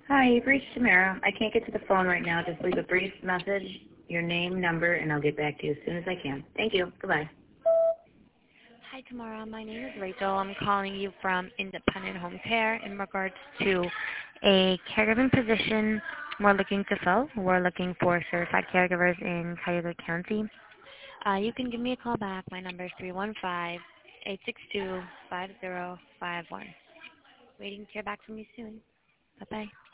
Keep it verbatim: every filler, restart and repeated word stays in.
Hi, you've reached Tamara. I can't get to the phone right now. Just leave a brief message, your name, number, and I'll get back to you as soon as I can. Thank you. Goodbye. Hi, Tamara. My name is Rachel. I'm calling you from Independent Home Care in regards to a caregiving position we're looking to fill. We're looking for certified caregivers in Cuyahoga County. Uh, you can give me a call back. My number is three one five, eight six two, five zero five one. Waiting to hear back from you soon. Bye-bye.